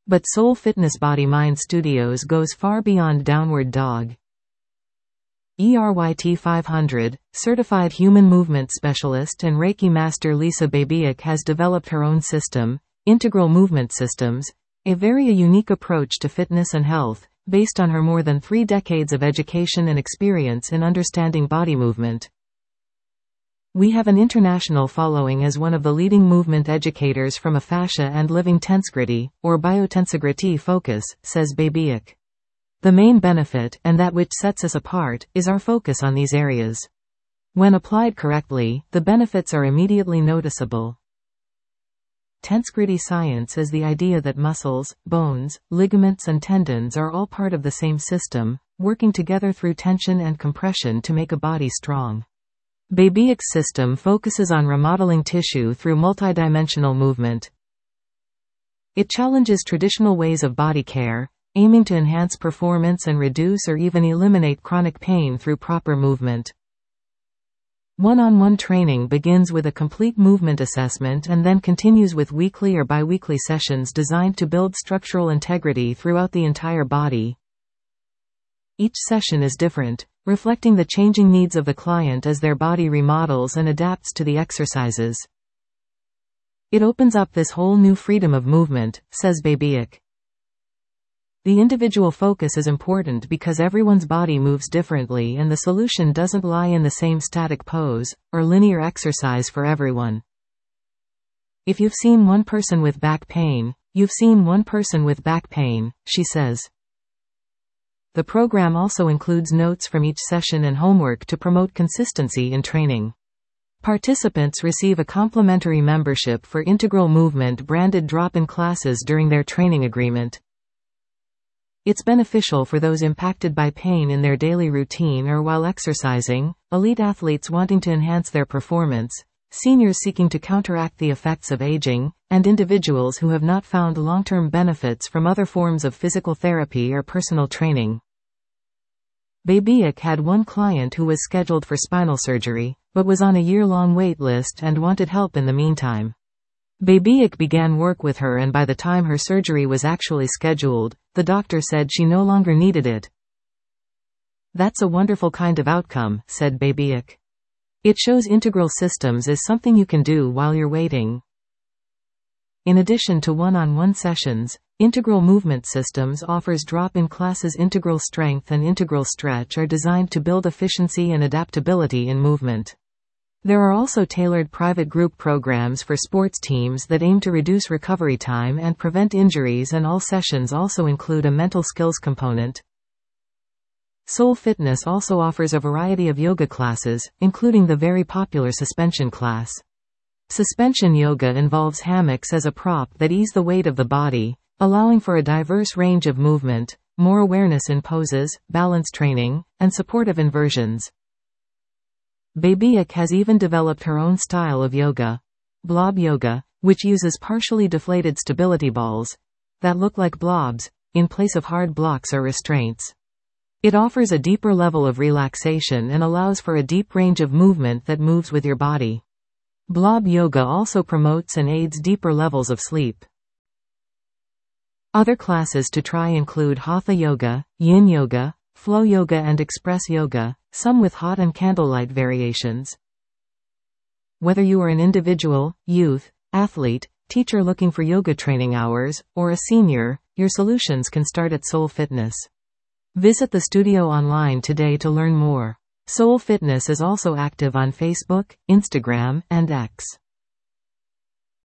But Soul Fitness Body Mind Studios goes far beyond downward dog. ERYT 500, certified human movement specialist and Reiki master Lisa Babiak has developed her own system, Integral Movement Systems, a very unique approach to fitness and health, based on her more than 3 decades of education and experience in understanding body movement. We have an international following as one of the leading movement educators from a fascia and living tensegrity, or biotensegrity focus, says Babiak. The main benefit, and that which sets us apart, is our focus on these areas. When applied correctly, the benefits are immediately noticeable. Tensegrity science is the idea that muscles, bones, ligaments and tendons are all part of the same system, working together through tension and compression to make a body strong. Babiak's system focuses on remodeling tissue through multidimensional movement. It challenges traditional ways of body care, aiming to enhance performance and reduce or even eliminate chronic pain through proper movement. One-on-one training begins with a complete movement assessment and then continues with weekly or bi-weekly sessions designed to build structural integrity throughout the entire body. Each session is different, reflecting the changing needs of the client as their body remodels and adapts to the exercises. It opens up this whole new freedom of movement, says Babiak. The individual focus is important because everyone's body moves differently and the solution doesn't lie in the same static pose, or linear exercise for everyone. If you've seen one person with back pain, you've seen one person with back pain, she says. The program also includes notes from each session and homework to promote consistency in training. Participants receive a complimentary membership for Integral Movement branded drop-in classes during their training agreement. It's beneficial for those impacted by pain in their daily routine or while exercising, elite athletes wanting to enhance their performance, seniors seeking to counteract the effects of aging, and individuals who have not found long-term benefits from other forms of physical therapy or personal training. Babiak had one client who was scheduled for spinal surgery, but was on a year-long wait list and wanted help in the meantime. Babiak began work with her and by the time her surgery was actually scheduled, the doctor said she no longer needed it. That's a wonderful kind of outcome, said Babiak. It shows Integral Systems is something you can do while you're waiting. In addition to one-on-one sessions, Integral Movement Systems offers drop-in classes. Integral Strength and Integral Stretch are designed to build efficiency and adaptability in movement. There are also tailored private group programs for sports teams that aim to reduce recovery time and prevent injuries, and all sessions also include a mental skills component. Soul Fitness also offers a variety of yoga classes, including the very popular suspension class. Suspension yoga involves hammocks as a prop that ease the weight of the body, allowing for a diverse range of movement, more awareness in poses, balance training, and supportive inversions. Babiak has even developed her own style of yoga, blob yoga, which uses partially deflated stability balls that look like blobs, in place of hard blocks or restraints. It offers a deeper level of relaxation and allows for a deep range of movement that moves with your body. Blob yoga also promotes and aids deeper levels of sleep. Other classes to try include Hatha yoga, yin yoga, flow yoga and express yoga, some with hot and candlelight variations. Whether you are an individual, youth, athlete, teacher looking for yoga training hours, or a senior, your solutions can start at Soul Fitness. Visit the studio online today to learn more. Soul Fitness is also active on Facebook, Instagram, and X.